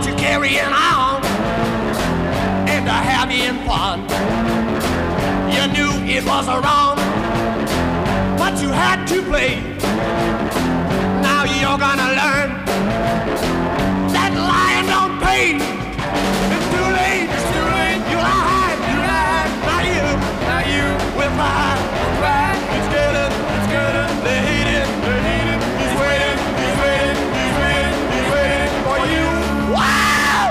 to carrying on and to having fun. You knew it was wrong, but you had to play. Now you're gonna learn that lying don't pay. It's too late, it's too late. You lied, now you will cry. It's good, they hate it, he's waiting for you. Wow!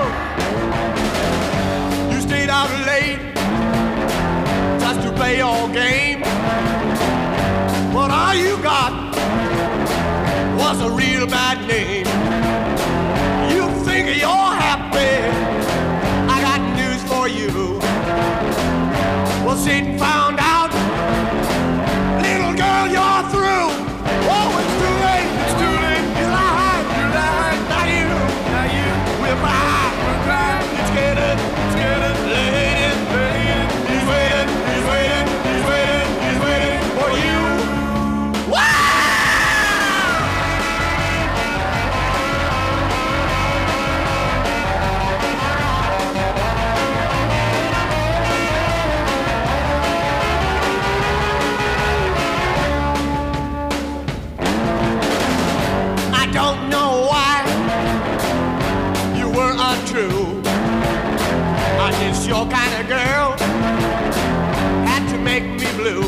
You stayed out late just to play your game, but all you got was a real bad name. You think you're happy, I got news for you. Well, Satan found out, little girl, you're through. Oh, it's too late, you lied, now you will cry. It's getting late, he's waiting for you. Don't know why you were untrue. I guess your kind of girl had to make me blue.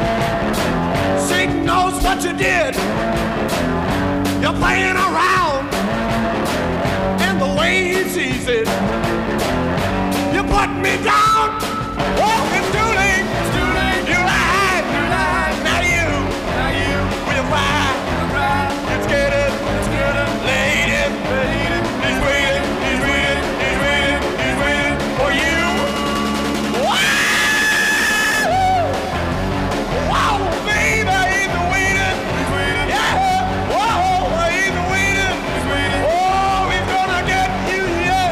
Satan knows what you did. You're playing around, and the way he sees it, you put me down. Oh, it's too late, you lied, now you will cry. It's getting late, he's waiting for you. Wow, baby, he's waiting. Yeah, whoa, he's waiting. Oh, he's gonna get you, yeah.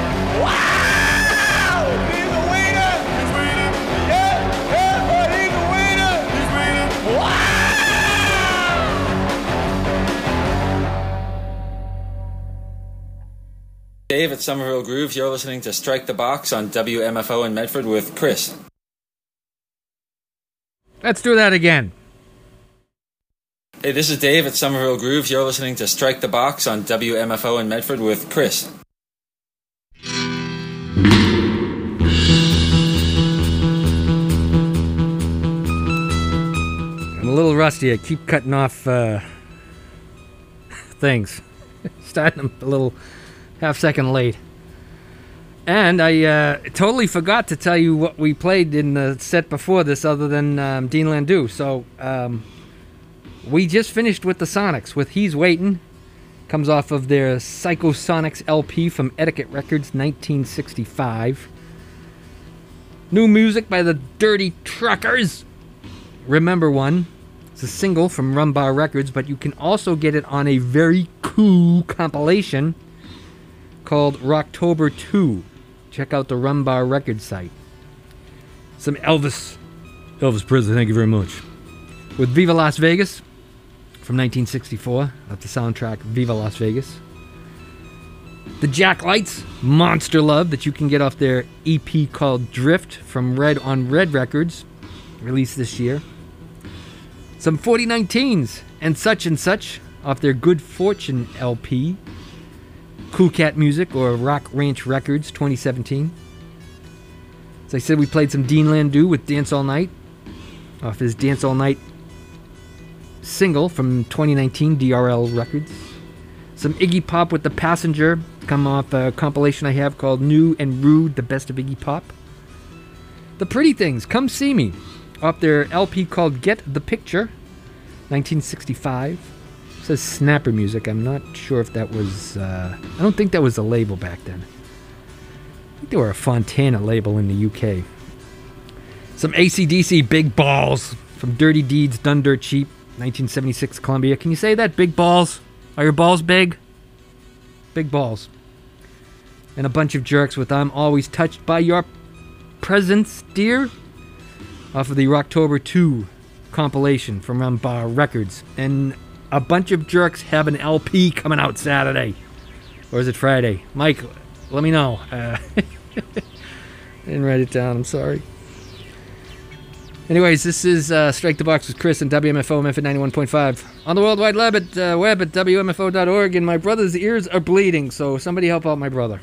Wow, he's waiting. Yeah, but he's waiting. Wow. Dave at Somerville Grooves. You're listening to Strike the Box on WMFO in Medford with Chris. Let's do that again. Hey, this is Dave at Somerville Grooves. You're listening to Strike the Box on WMFO in Medford with Chris. I'm a little rusty. I keep cutting off things. Starting them a little half-second late. And I totally forgot to tell you what we played in the set before this other than Dean Landau. So we just finished with the Sonics with He's Waiting. Comes off of their Psychosonics LP from Etiquette Records, 1965. New music by the Dirty Truckers. Remember One. It's a single from Rumbar Records, but you can also get it on a very cool compilation called Rocktober 2. Check out the Rumbar Records site. Some Elvis Presley, thank you very much. With Viva Las Vegas from 1964, off the soundtrack Viva Las Vegas. The Jack Lights, Monster Love, that you can get off their EP called Drift from Red on Red Records, released this year. Some 4019s and Such off their Good Fortune LP. Cool Cat Music or Rock Ranch Records, 2017. As I said, we played some Dean Landau with Dance All Night off his Dance All Night single from 2019, DRL Records. Some Iggy Pop with The Passenger, come off a compilation I have called New and Rude, The Best of Iggy Pop. The Pretty Things, Come See Me, off their LP called Get the Picture, 1965. It says Snapper Music. I'm not sure if that was... I don't think that was a label back then. I think they were a Fontana label in the UK. Some AC/DC Big Balls from Dirty Deeds Done Dirt Cheap, 1976 Columbia. Can you say that? Big balls? Are your balls big? Big balls. And a bunch of Jerks with I'm Always Touched by Your Presence, Dear, off of the Rocktober 2 compilation from Rumbar Records. And a bunch of Jerks have an LP coming out Saturday. Or is it Friday? Mike, let me know. Didn't write it down. I'm sorry. Anyways, this is Strike the Box with Chris and WMFO Memphis 91.5 on the World Wide Web at WMFO.org. And my brother's ears are bleeding, so somebody help out my brother.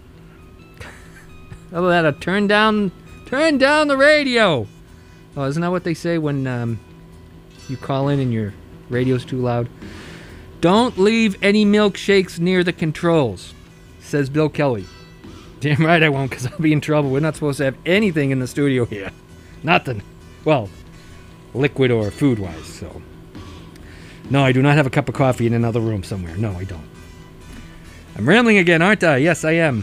Other than that, turn down the radio. Oh, isn't that what they say when you call in and your radio's too loud? Don't leave any milkshakes near the controls, says Bill Kelly. Damn right I won't, because I'll be in trouble. We're not supposed to have anything in the studio here. Nothing. Well, liquid or food-wise, so. No, I do not have a cup of coffee in another room somewhere. No, I don't. I'm rambling again, aren't I? Yes, I am.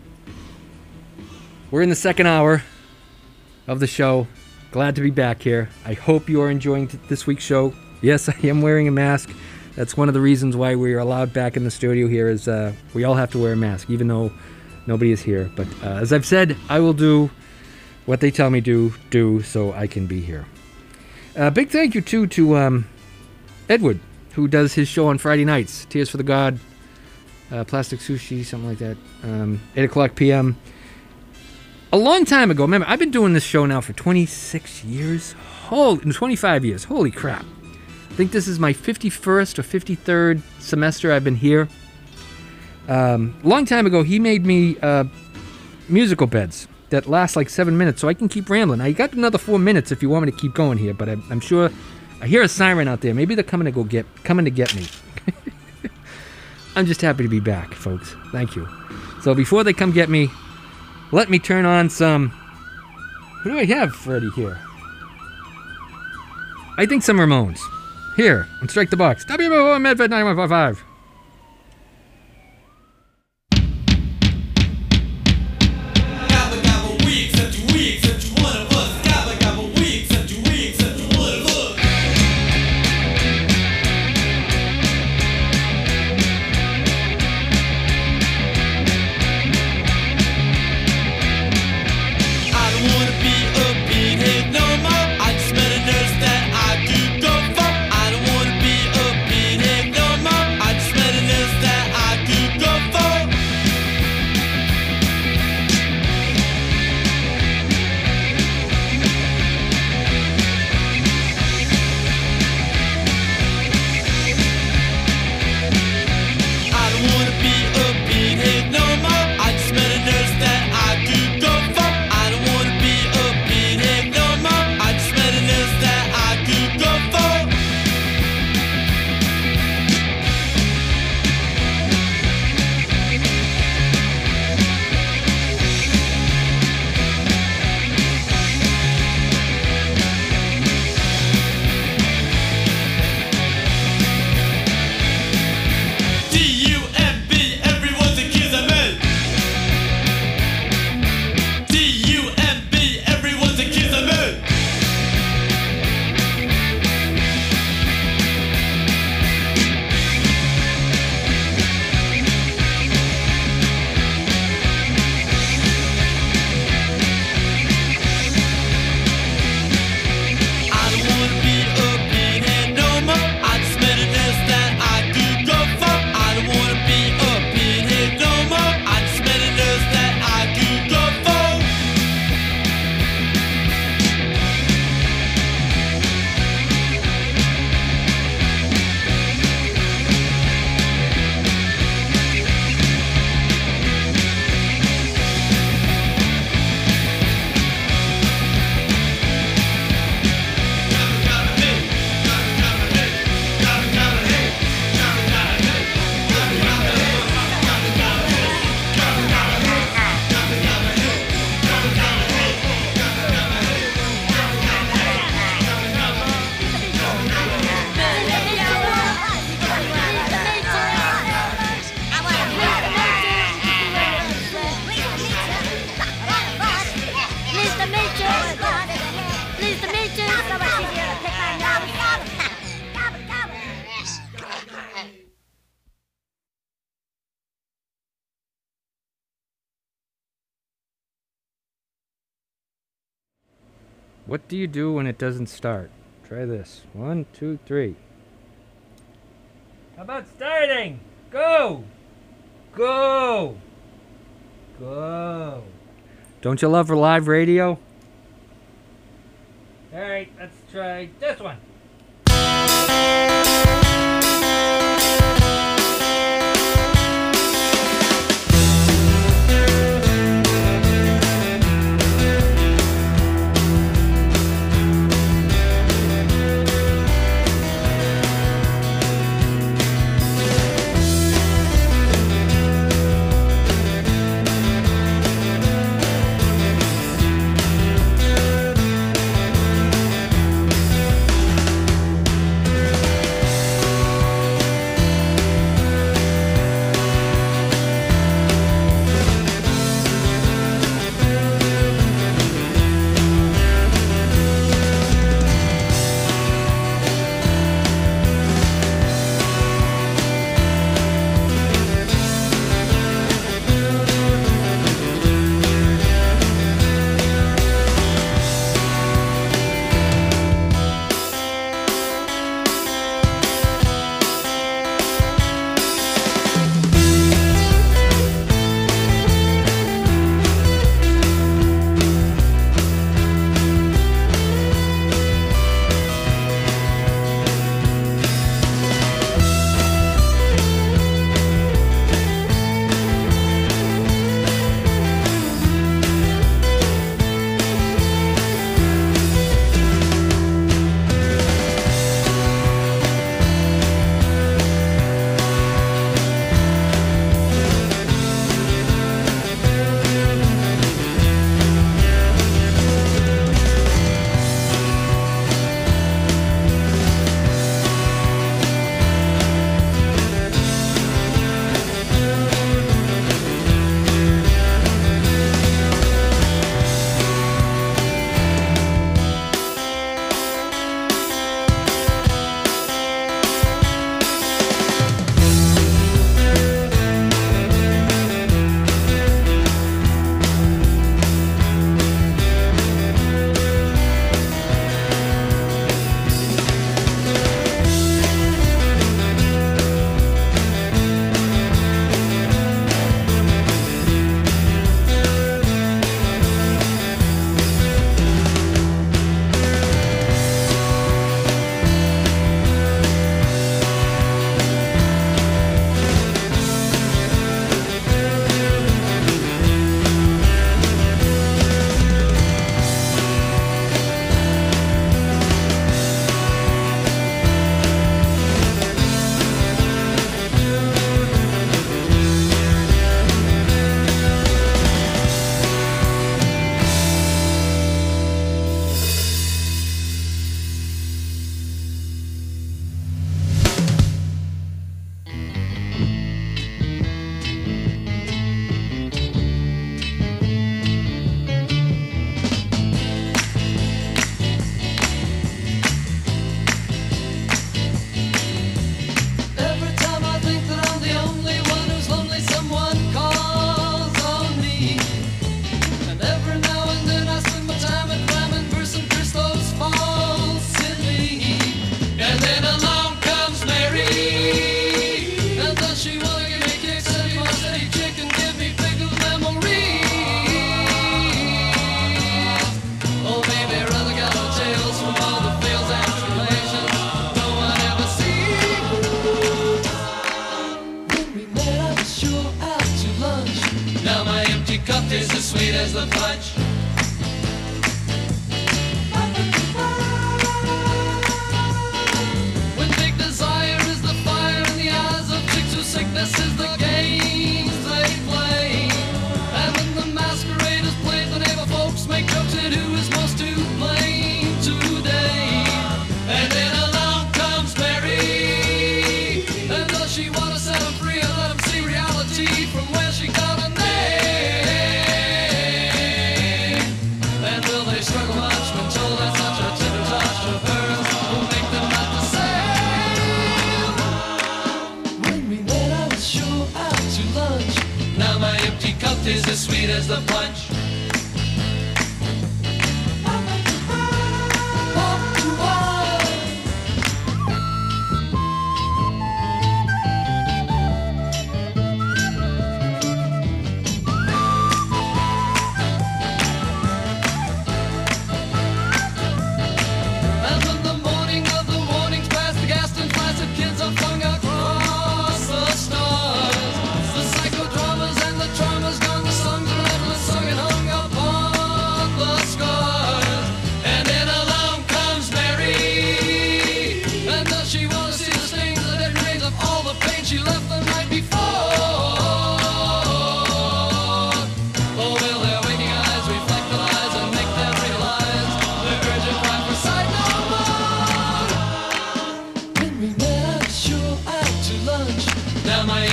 We're in the second hour of the show. Glad to be back here. I hope you are enjoying this week's show. Yes, I am wearing a mask. That's one of the reasons why we are allowed back in the studio here is we all have to wear a mask, even though nobody is here. But as I've said, I will do what they tell me to do so I can be here. Big thank you, too, to Edward, who does his show on Friday nights. Tears for the God, Plastic Sushi, something like that. 8 o'clock p.m. A long time ago, remember, I've been doing this show now for 26 years. 25 years. Holy crap. I think this is my 51st or 53rd semester I've been here. Long time ago, he made me musical beds that last like 7 minutes, so I can keep rambling. I got another 4 minutes if you want me to keep going here, but I'm sure I hear a siren out there. Maybe they're coming to get me. I'm just happy to be back, folks. Thank you. So before they come get me, let me turn on some... What do I have, Freddie, here? I think some Ramones. Here, on Strike the Box. WMO Medfed 91.5. What do you do when it doesn't start? Try this. 1, 2, 3. How about starting? Go! Go! Go! Don't you love live radio? Alright, let's try this one.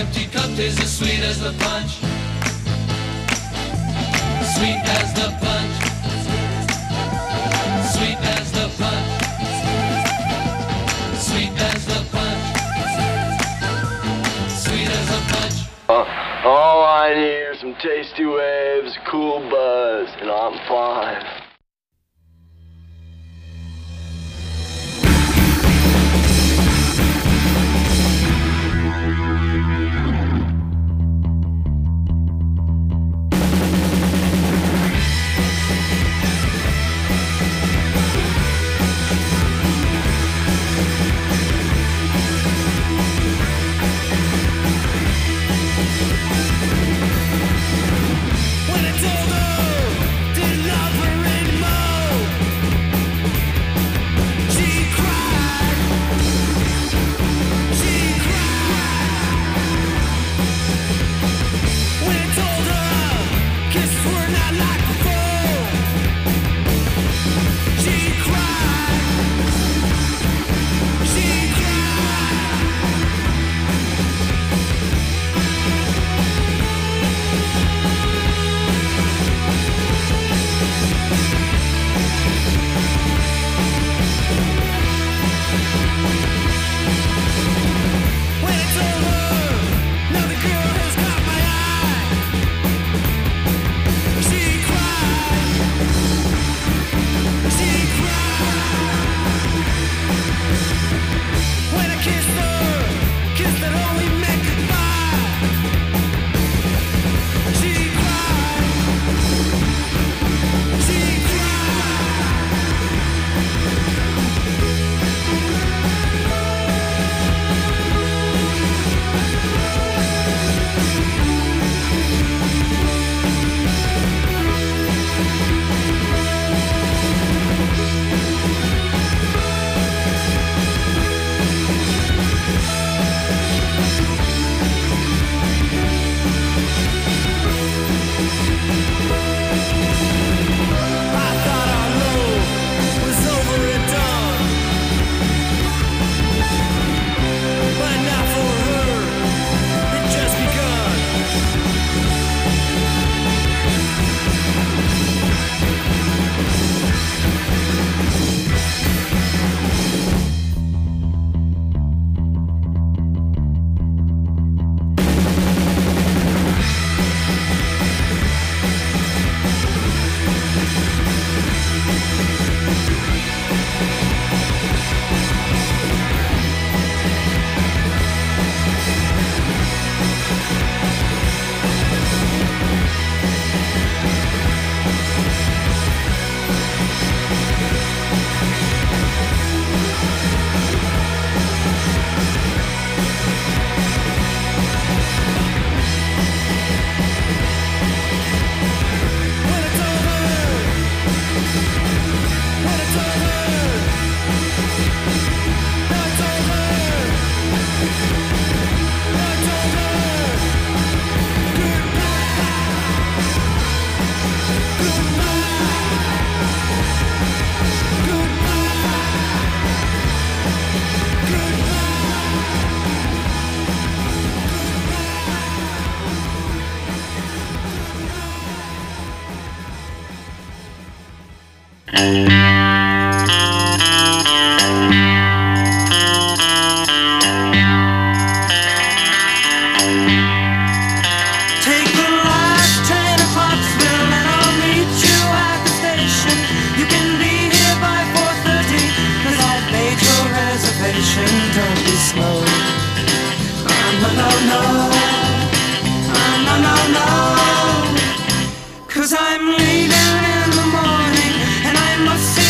empty cup is as sweet as the punch. Sweet as the punch. Sweet as the punch. Sweet as the punch. Sweet as the punch. All I need are some tasty waves, cool buzz, and I'm fine. I'm leaving in the morning and I must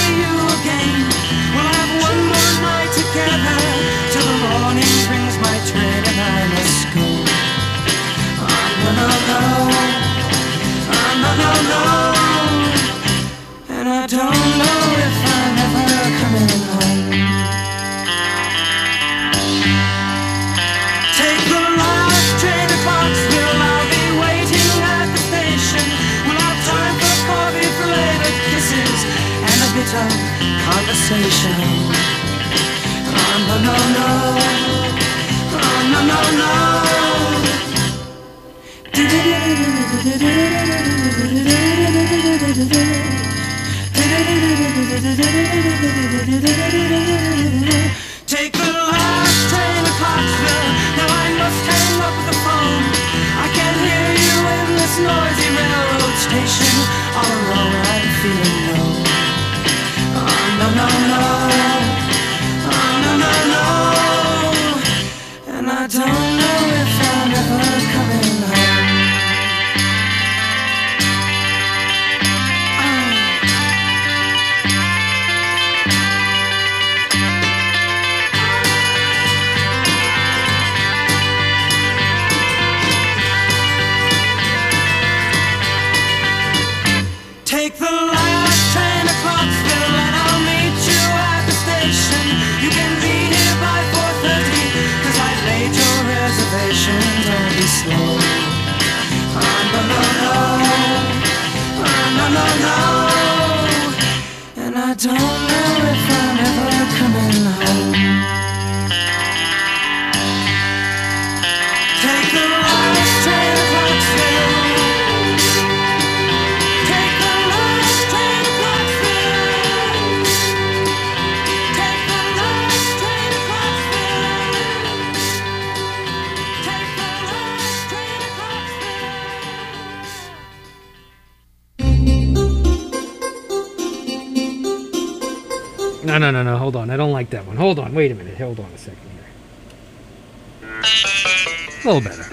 Take the last train to Clarksville. Now I must hang up the phone. I can't hear you in this noisy railroad station. All alone I'm feeling low. Oh no no no. Oh no no no. And I don't know if I'm ever coming home. Take the last train to Clarksville and I'll meet you at the station. You can be here by 4:30, 'cause I laid your reservation. Don't be slow. Oh no no no. Oh no no no. And I don't know if I'm ever coming home. Take the last train to Clarksville. No, hold on. I don't like that one. Hold on, wait a minute. Hold on a second here. A little better.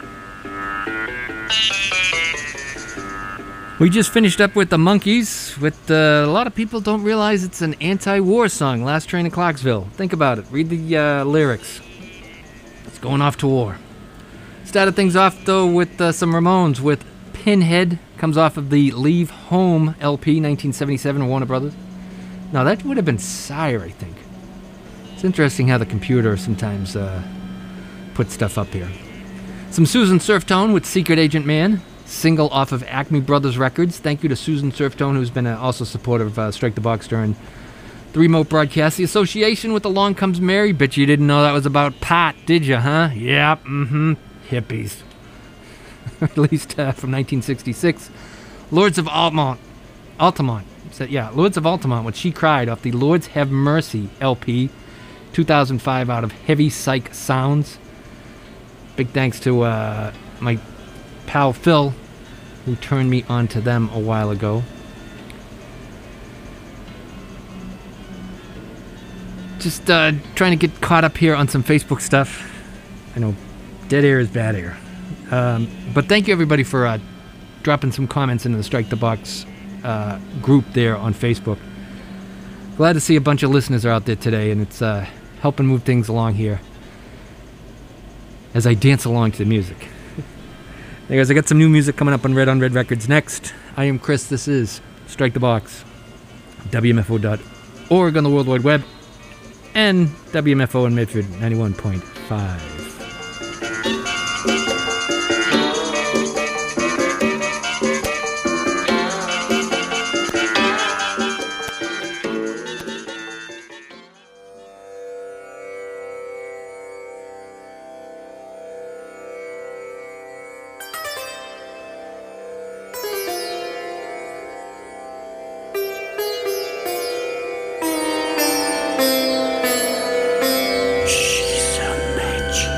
We just finished up with the Monkees. With a lot of people don't realize it's an anti-war song, Last Train to Clarksville. Think about it. Read the lyrics. It's going off to war. Started things off, though, with some Ramones with Pinhead. Comes off of the Leave Home LP, 1977, Warner Brothers. No, that would have been Sire, I think. It's interesting how the computer sometimes puts stuff up here. Some Susan Surftone with Secret Agent Man, single off of Acme Brothers Records. Thank you to Susan Surftone, who's been also supportive of Strike the Box during the remote broadcast. The association with Along Comes Mary. Bet you didn't know that was about pot, did you, huh? Yep, hippies. Released from 1966. Lords of Altamont. Lords of Altamont, when She Cried, off the Lords Have Mercy LP, 2005, out of Heavy Psych Sounds. Big thanks to my pal Phil, who turned me on to them a while ago. Just trying to get caught up here on some Facebook stuff. I know dead air is bad air. But thank you everybody for dropping some comments into the Strike the Box group there on Facebook. Glad to see a bunch of listeners are out there today, and it's helping move things along here as I dance along to the music. Anyways, I got some new music coming up on Red Records next. I am Chris. This is Strike the Box. WMFO.org on the World Wide Web, and WMFO in Medford 91.5. She's a match.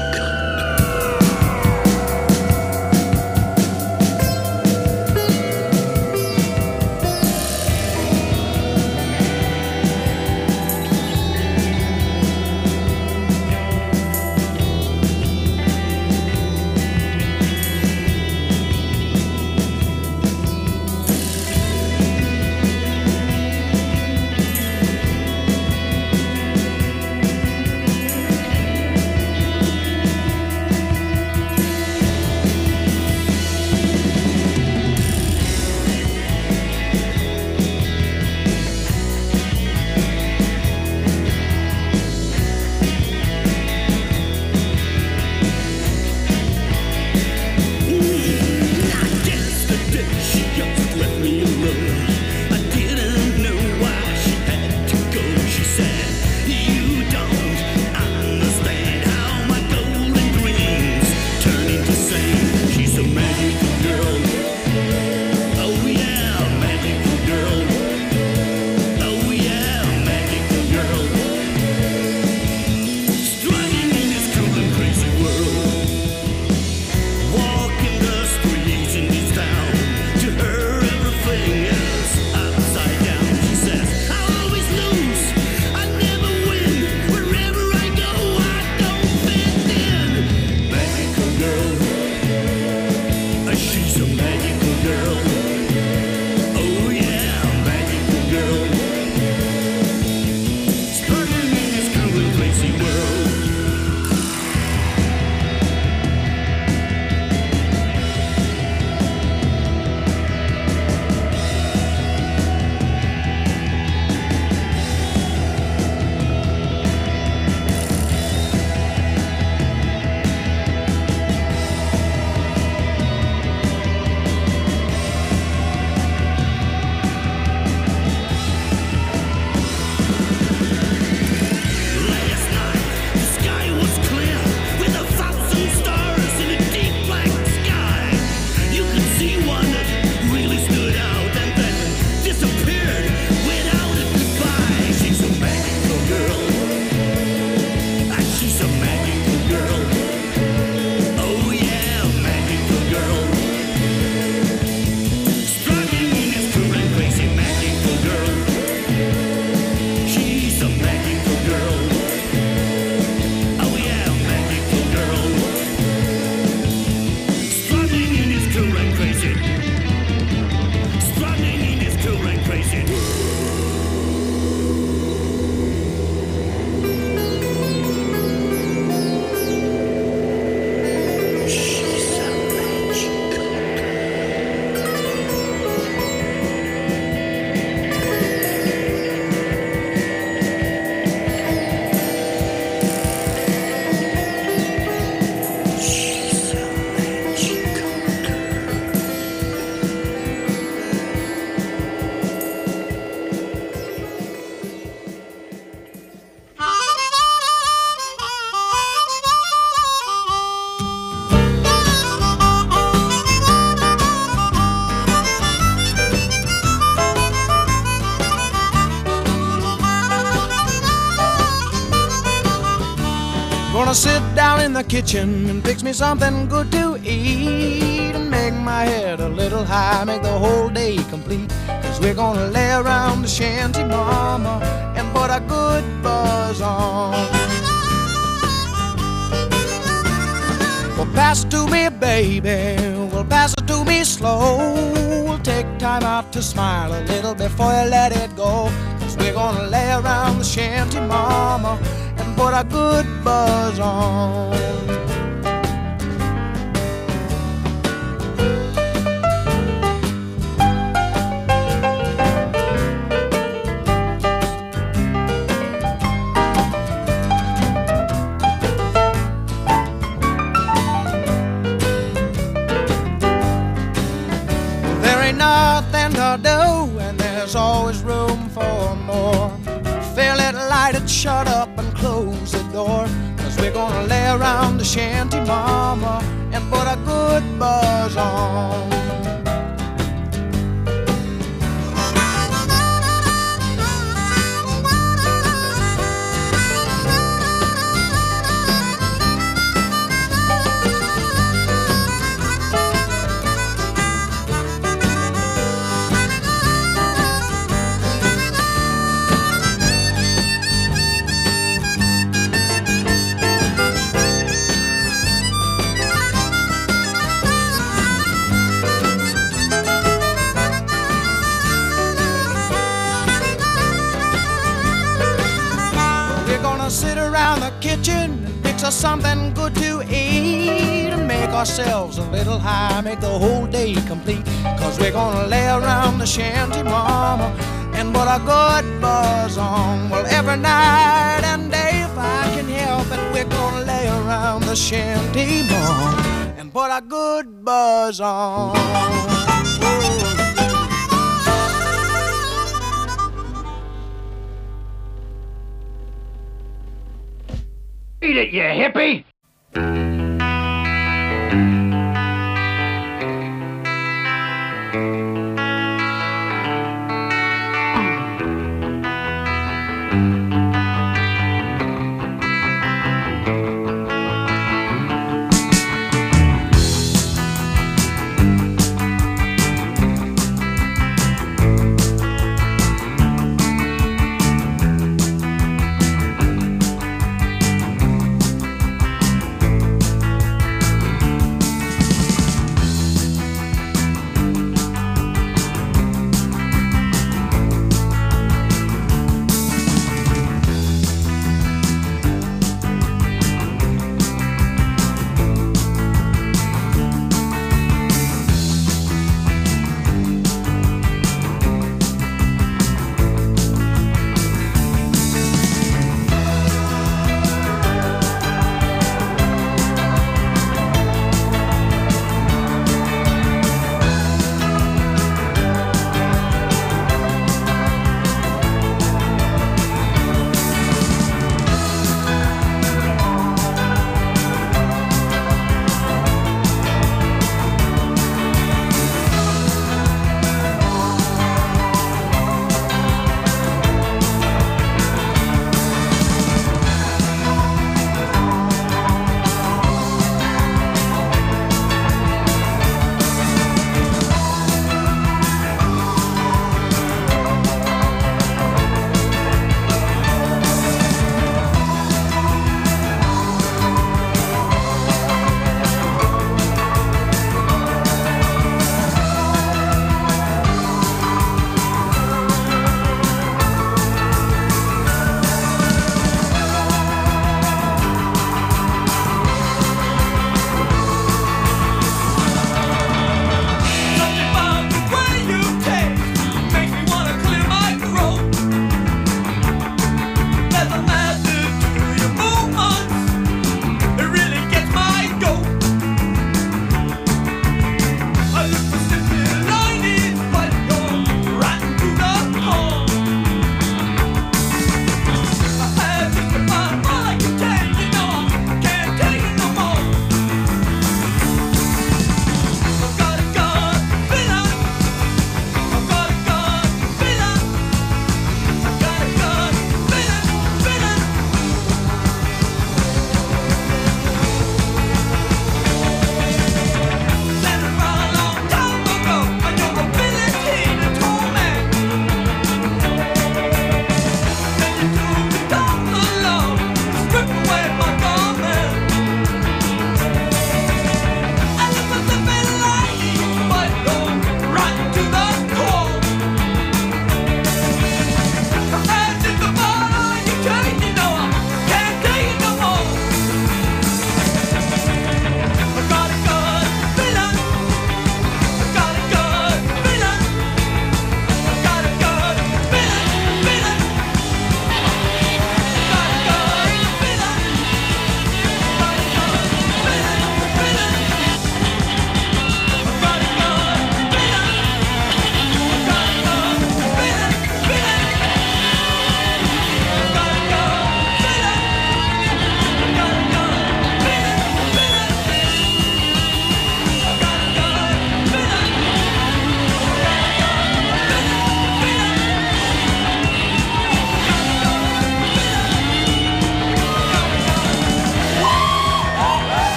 gonna sit down in the kitchen and fix me something good to eat and make my head a little high, make the whole day complete. Cause we're gonna lay around the shanty, mama, and put a good buzz on. Well, pass it to me, baby, well, pass it to me slow. We'll take time out to smile a little before you let it go. Cause we're gonna lay around the shanty, mama, and put a good buzz on. There ain't nothing to do, and there's always room for more. Fill it, light it, shut up and close the door. Cause we're gonna lay around the shanty, mama, and put a good buzz on. Sit around the kitchen and fix us something good to eat and make ourselves a little high, make the whole day complete. Cause we're gonna lay around the shanty, mama, and put a good buzz on. Well, every night and day, if I can help it, we're gonna lay around the shanty, mama, and put a good buzz on. Eat it, you hippie!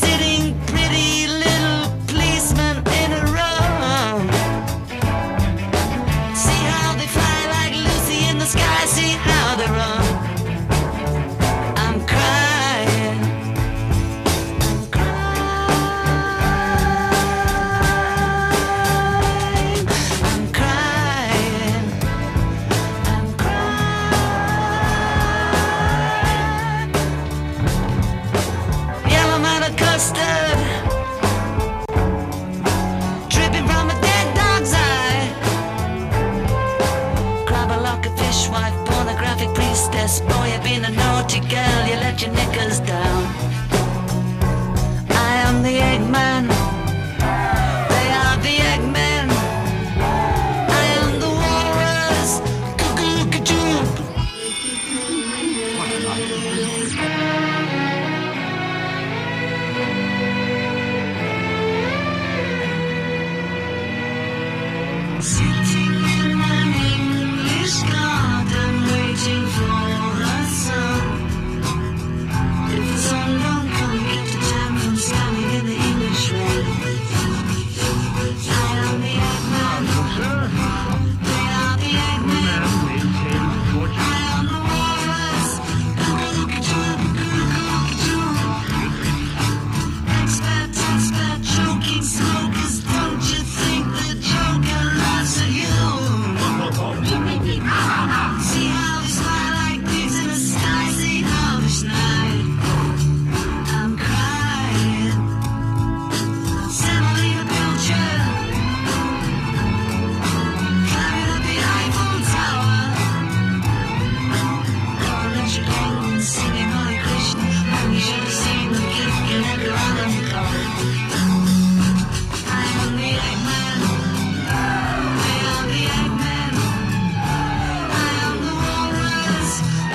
sitting pretty little policemen in a row. See how they fly like Lucy in the sky, see how they run. I'm crying, I'm crying, I'm crying, I'm crying. Yellow matter custard dripping from a dead dog's eye. Grab a lock of fishwife, pornographic priestess. Boy, you've been a naughty girl, you let your knickers down. I am the Eggman, they are the Eggmen. I am the walrus, cuckoo-cuckoo. Sitting in an English garden, waiting for the sun. If the sun don't come, get the time from standing in the English rain. I am the Eggman, they are the Eggmen. I am the walrus, cuckoo-cuckoo. Expert, choking smokers, don't you think the Joker laughs at you? See how we smile like pigs in the sky, see how we snide. I'm crying, semolina pilcher, climbing up the Eiffel Tower. Orange Penguin singing Hare Krishna, and you should have seen the gift in every other car. I am the Eggman, they are the Eggmen. I am the walrus,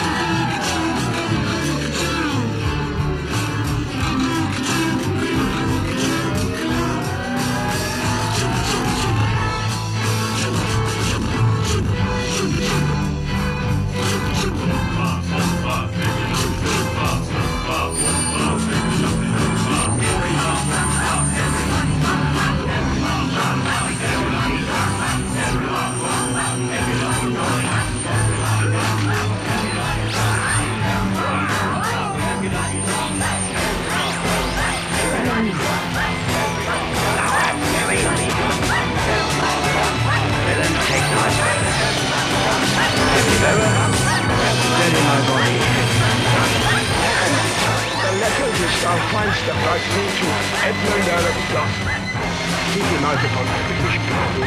The letter which thou find'st about me to Edmund Earl of Gloucester. Keep him out upon the British people.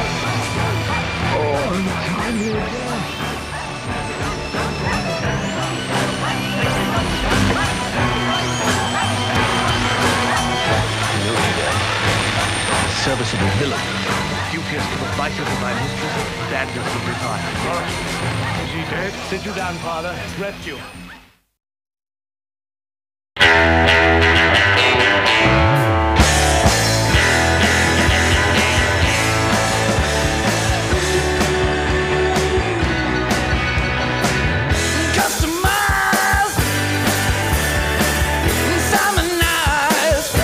Oh, untimely death. Serviceable villain. Dubious to the vitals of my mistress, badness of desire. Is he dead? Sit you down, father. Rest you. Customized, Simonized,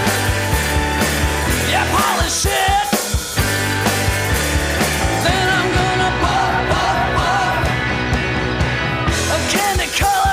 yeah, polish it. Then I'm gonna pop a candy color.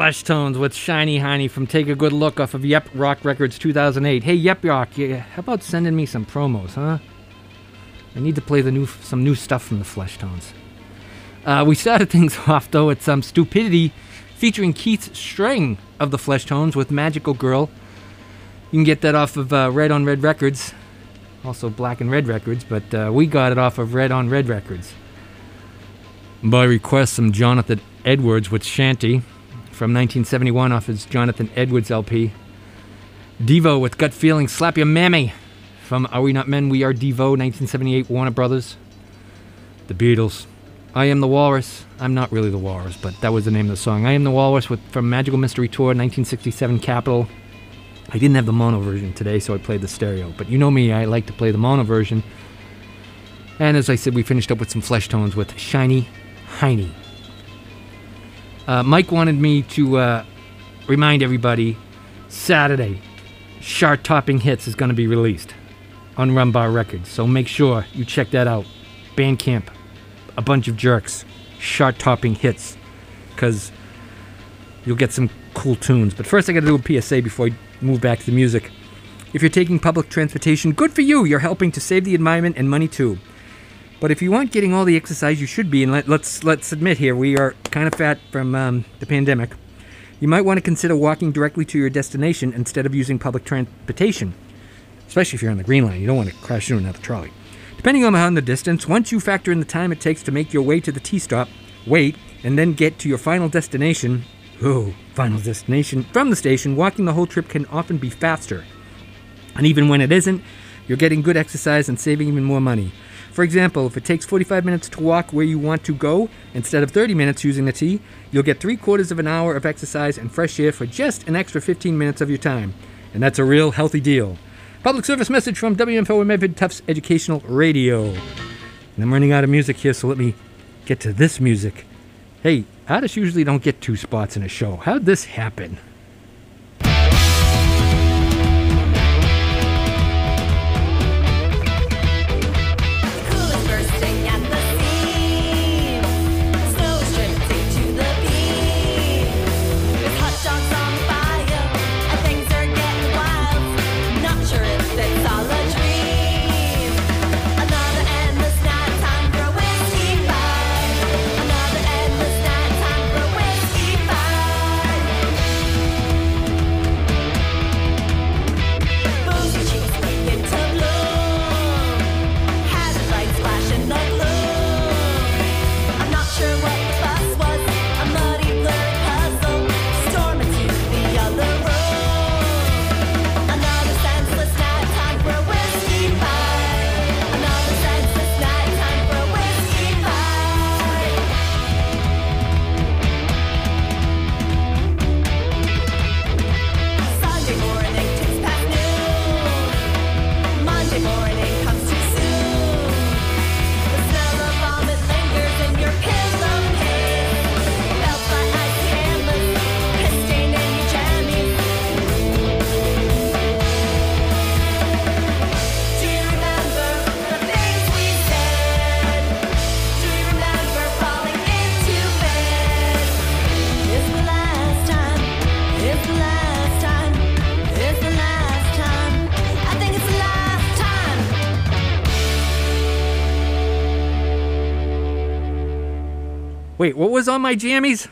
Fleshtones with Shiny Heiny from Take a Good Look off of Yep Rock Records 2008. Hey, Yep Rock, yeah, how about sending me some promos, huh? I need to play some new stuff from the Fleshtones. We started things off, though, with some Stupidity featuring Keith String of the Fleshtones with Magical Girl. You can get that off of Red on Red Records, also Black and Red Records, but we got it off of Red on Red Records. By request, some Jonathan Edwards with Shanty from 1971 off his Jonathan Edwards LP. Devo with Gut Feeling, Slap Your Mammy from Are We Not Men, We Are Devo, 1978, Warner Brothers. The Beatles, I Am the Walrus. I'm not really the Walrus, but that was the name of the song. I Am the Walrus from Magical Mystery Tour, 1967, Capitol. I didn't have the mono version today, so I played the stereo. But you know me, I like to play the mono version. And as I said, we finished up with some Fleshtones with Shiny Heiny. Mike wanted me to remind everybody, Saturday, Chart-Topping Hits is going to be released on Rumbar Records. So make sure you check that out. Bandcamp, A Bunch of Jerks, Chart-Topping Hits, because you'll get some cool tunes. But first I got to do a PSA before I move back to the music. If you're taking public transportation, good for you. You're helping to save the environment and money too. But if you aren't getting all the exercise you should be, and let's admit here, we are kind of fat from the pandemic, you might want to consider walking directly to your destination instead of using public transportation, especially if you're on the Green Line. You don't want to crash into another trolley. Depending on the distance, once you factor in the time it takes to make your way to the T-stop, wait, and then get to your final destination, from the station, walking the whole trip can often be faster. And even when it isn't, you're getting good exercise and saving even more money. For example, if it takes 45 minutes to walk where you want to go, instead of 30 minutes using the T, you'll get 3/4 of an hour of exercise and fresh air for just an extra 15 minutes of your time. And that's a real healthy deal. Public service message from WMFO and Medford Tufts Educational Radio. And I'm running out of music here, so let me get to this music. Hey, artists usually don't get 2 spots in a show. How'd this happen? Wait, what was on my jammies?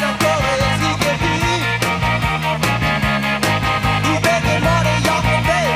Money off the bed.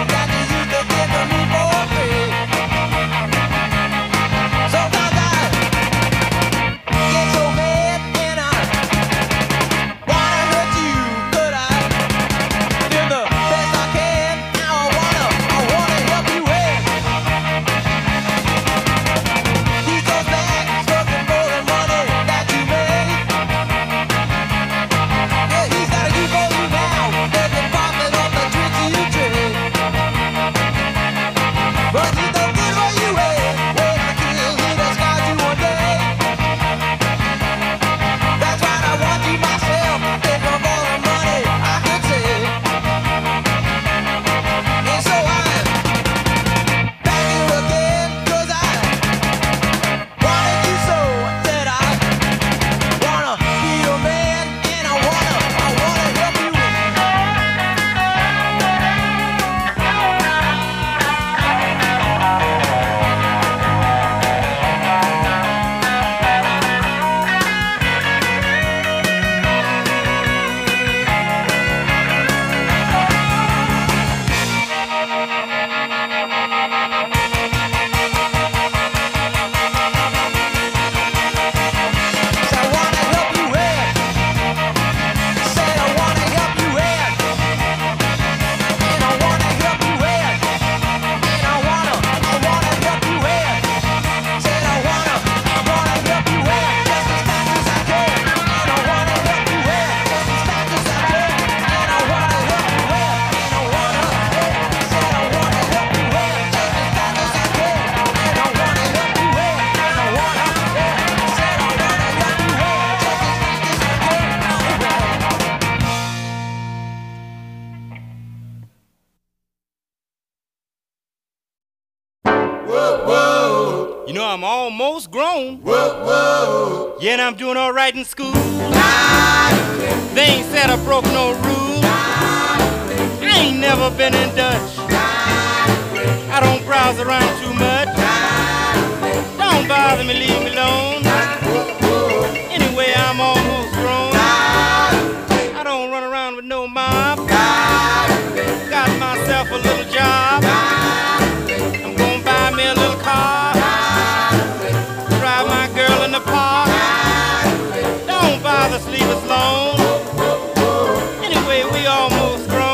know I'm almost grown. Yeah, and I'm doing all right in school. They ain't said I broke no rule. I ain't never been in Dutch. I don't browse around too much. Don't bother me, leave me alone. Anyway, I'm almost grown. I don't run around with no mob. Got myself a little job. I'm gonna buy me a little car. Drive my girl in the park. Don't bother, sleep us alone. Anyway, we almost grown.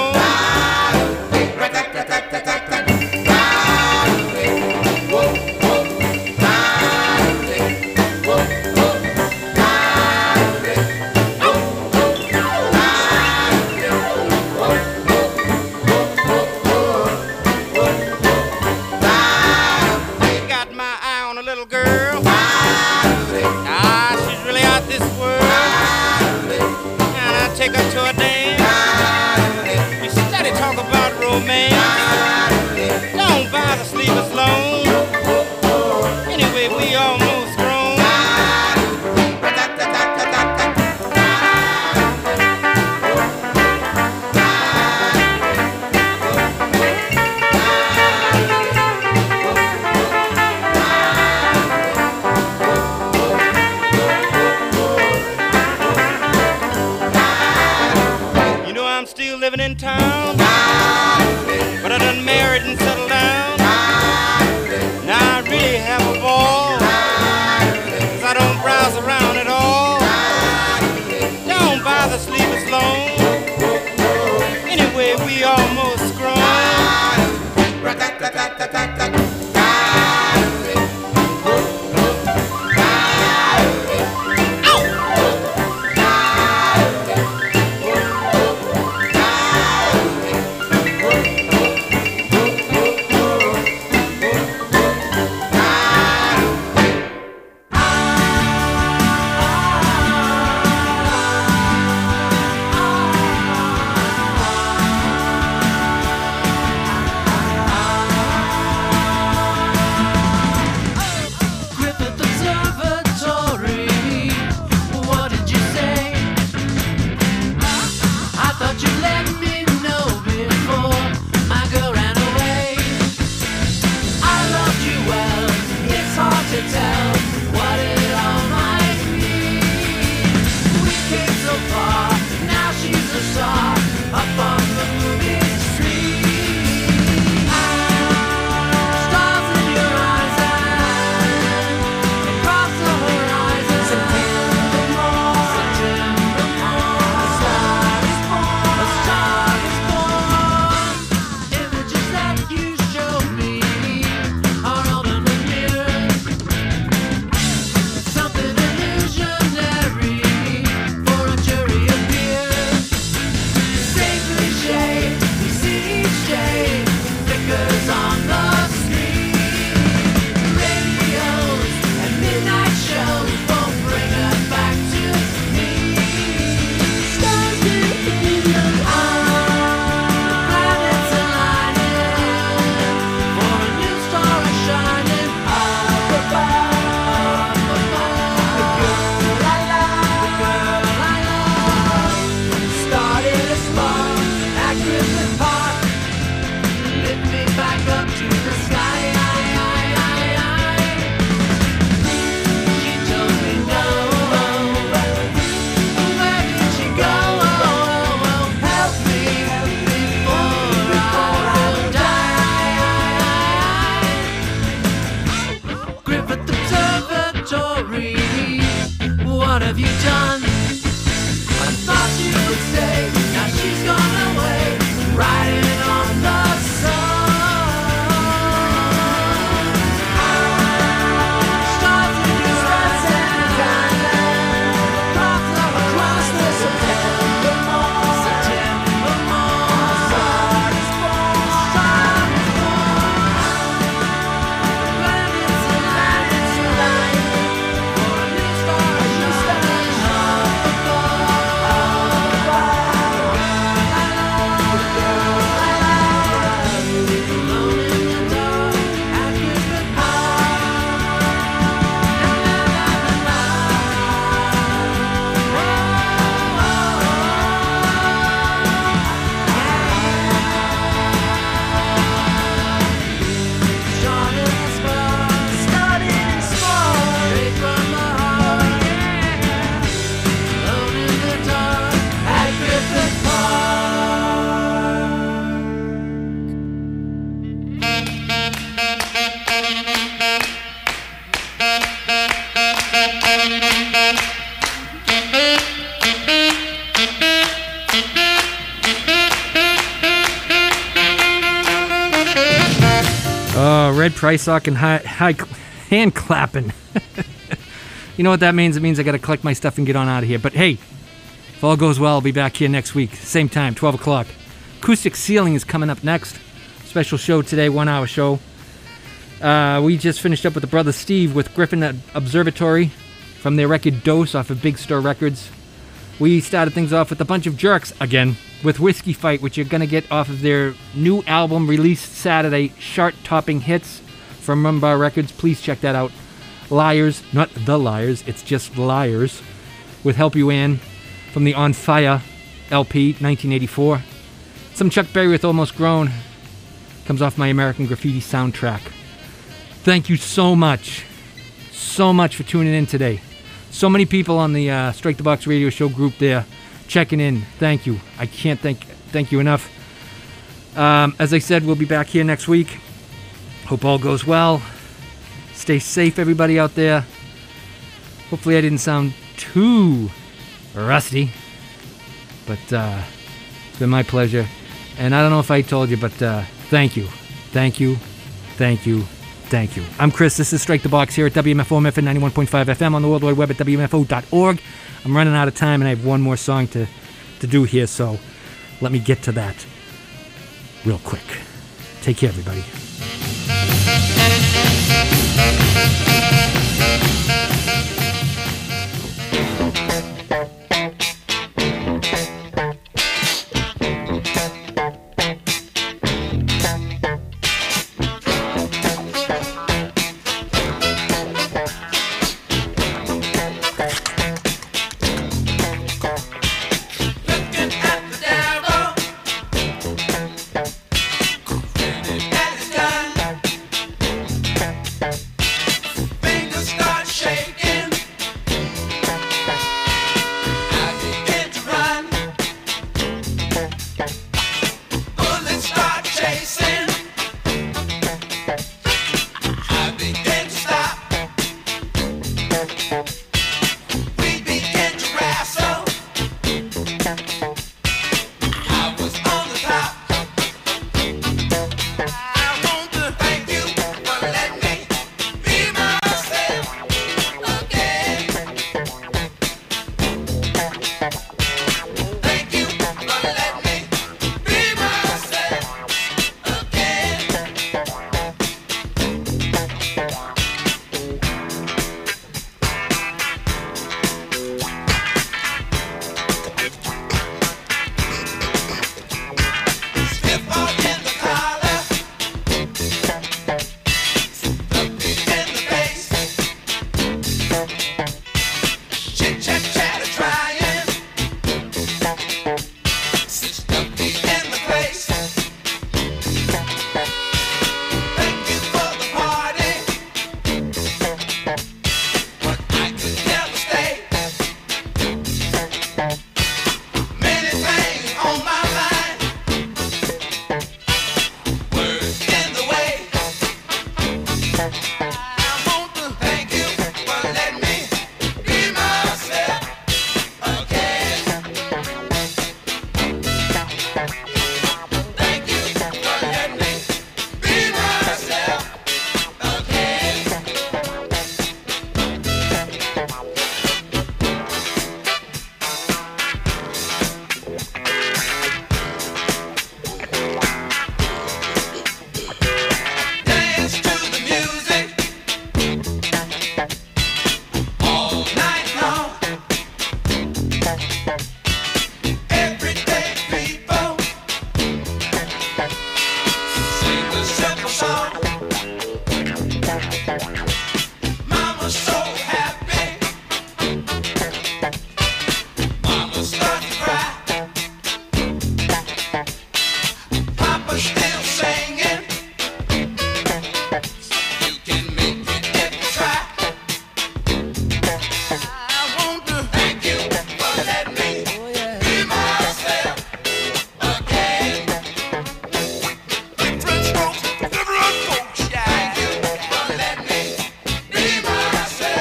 Take her to a dance. We study talk about romance. Don't bother, sleep us alone. Anyway, we almost grown. Living in town, but I done married and settled down. Now I really have a ball, 'cause I don't browse around at all. Don't bother, sleep us alone. Anyway, we almost grown. Red Price Sock and high hand clapping. You know what that means? It means I got to collect my stuff and get on out of here. But hey, if all goes well, I'll be back here next week. Same time, 12 o'clock. Acoustic Ceiling is coming up next. Special show today, 1 hour show. We just finished up with the brother Steve with Griffin Observatory from their record Dose off of Big Star Records. We started things off with a bunch of jerks again with Whiskey Fight, which you're going to get off of their new album released Saturday, Chart-Topping Hits from Rumbar Records. Please check that out. Liars, not The Liars, it's just Liars, with Help You In from the On Fire LP, 1984. Some Chuck Berry with Almost Grown comes off my American Graffiti soundtrack. Thank you so much for tuning in today. So many people on the Strike the Box radio show group there checking in. Thank you. I can't thank you enough. As I said, we'll be back here next week. Hope all goes well. Stay safe, everybody out there. Hopefully I didn't sound too rusty. But it's been my pleasure. And I don't know if I told you, but thank you. Thank you. Thank you. Thank you. I'm Chris. This is Strike the Box here at WMFO FM 91.5 FM on the World Wide Web at WMFO.org. I'm running out of time and I have one more song to do here, so let me get to that real quick. Take care, everybody.